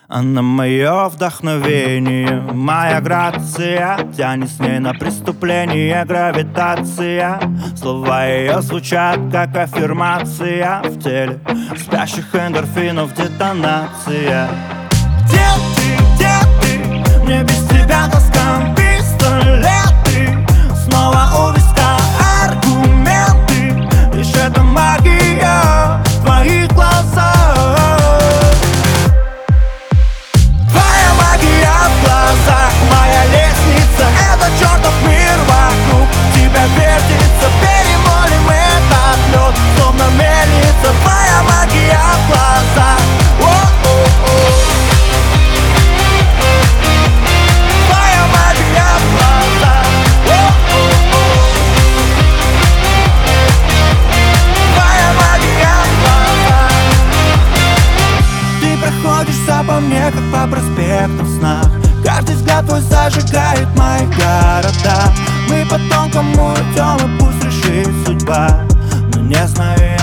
Она мое вдохновение, моя грация. Тянет с ней на преступление гравитация. Слова ее звучат как аффирмация. В теле спящих эндорфинов детонация. Где ты? Мне без тебя тоска. Пистолеты снова у виска. Аргументы, лишь это магия в твоих глазах. Моя лестница — это чертов мир вокруг тебя вертится. Перемолим этот лед, словно мельница. Твоя магия в глазах. Твоя магия в глазах. Твоя магия в глазах. Ты проходишься по мне, как по проспектам снах. Каждый взгляд твой зажигает мои города. Мы по тонкому идем, и пусть решит судьба. Но не знаю